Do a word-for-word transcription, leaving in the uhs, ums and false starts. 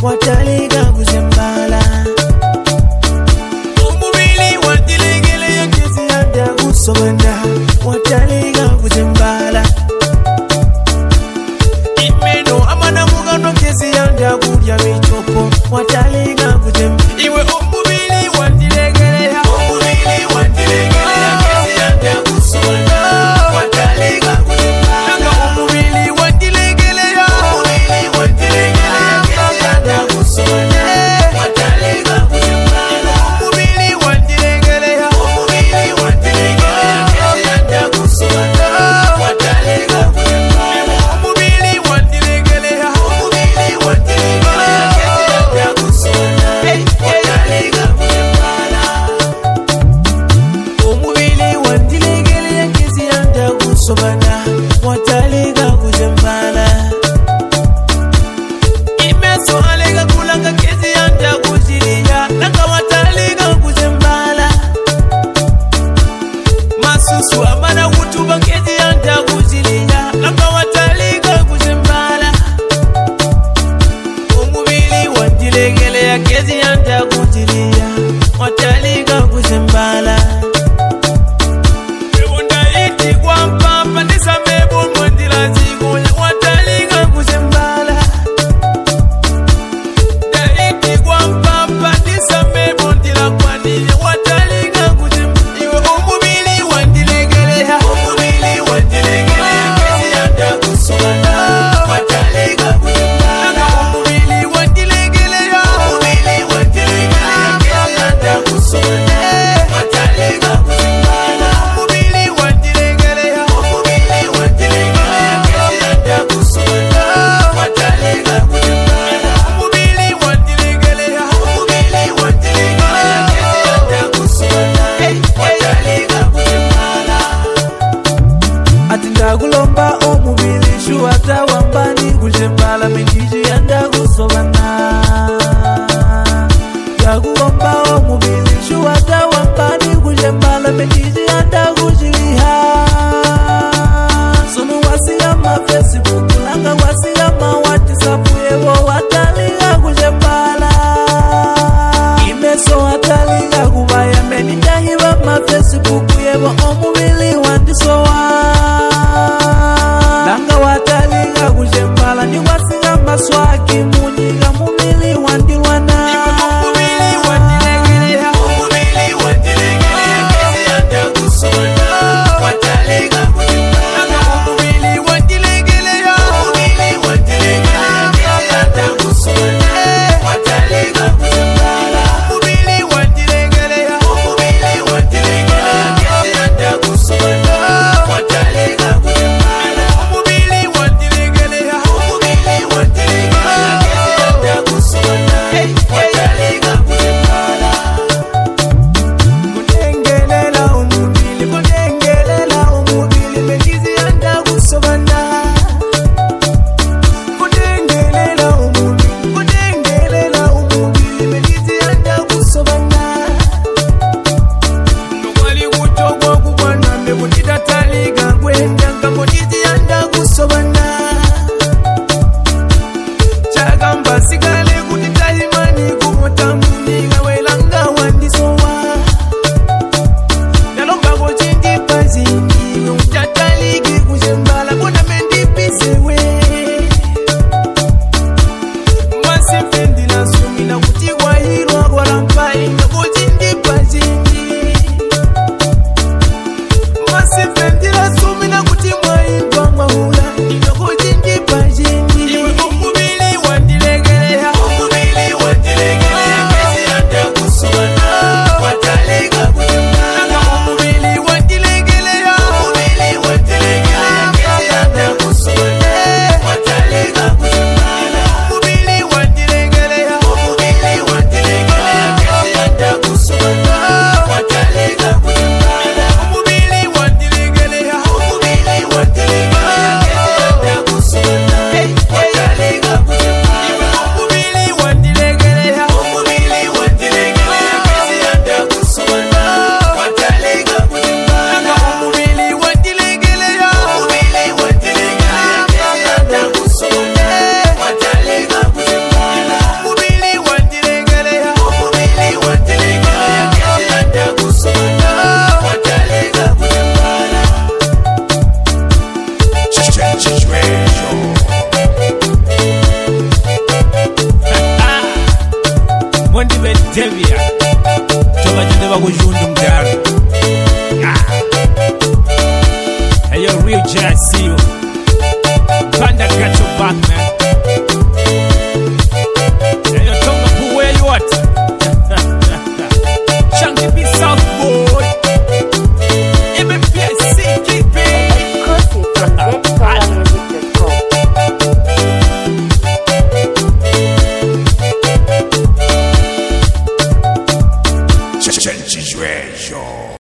wataliga kuzembala. Umubili wandilegele ya kezi yanda kusobana, wataliga kuzembala. Imeno amana mugano kezi yanda kurya michopo, wataliga kuzembala. Iwe umubili wandilegele ya umubili wandilegele ya kezi yanda kusobana, wataliga kuzembala. Umubili wandilegele ya umubili wandilegele ya kezi yanda kusobana, wataliga kuzembala. Umubili wandilegele ya umubili wandilegele ya kezi yanda kusobana, wataliga kuzembala. Umubili wandilegele ya umubili wandilegele ya kezi yanda kusobana, wataliga kuzembala. Umubili wandilegele ya kezi yanda kusobana, wataliga kuzembala. Imeso alega kulanga kezi yanda kujiria, nanga wataliga kuzembala. Masusu amana kutuba kezi yanda kujiria, nanga wataliga kuzembala. Umubili wandilegele ya kezi yanda kujiria, wataliga kuzembala. Ebonda iti kwa mpapa nisamebo mwandila zigule, wataliga kuzembala. Da iti kwa mpapa nisamebo ndila kwa nile, wataliga kuzembala. Iwe umubili wandilegele ya umubili wandilegele ya kezi yanda kusobana, wataliga kuzembala. Umubili wandilegele ya umubili wandilegele ya kezi yanda kusobana, wataliga kuzembala. Umubili wandilegele ya umubili wandilegele ya kezi yanda kusobana, wataliga kuzembala. Umubili wandilegele ya umubili wandilegele ya kezi yanda kusobana, wataliga kuzembala. Ati ndakulomba omubili shuwata wambani kuzembala, mindiji yanda kusobana. Ndakulomba omubili shuwata wambani kuzembala, mindiji yanda kuziliha. Sunu wasiya ma Facebook, langa wasiya ma WhatsApp, yewo wataliga kuzembala. Imeso wataliga kubaya, menindahiba ma Facebook, yewo omubili wandisowa. Langa wataliga kuzembala, ni wasiya maswaki munyiga mumili wandilwana. Umubili wandilegele ya umubili wandilegele ya kezi yanda kusobana, wataliga kuzembala. Umubili wandilegele ya umubili wandilegele ya kezi yanda kusobana, wataliga kuzembala. Umubili wandilegele ya umubili wandilegele ya kezi yanda kusobana, wataliga kuzembala. Umubili wandilegele ya umubili wandilegele ya kezi Nava kujundu mdara. Hey yo, real J, I see you. Panda got your back, man. Hey yo, Tonga Poo, where you at? Chunky B South boy. M M P I C, keep it. Exclusive from zstonga music dot com. Change is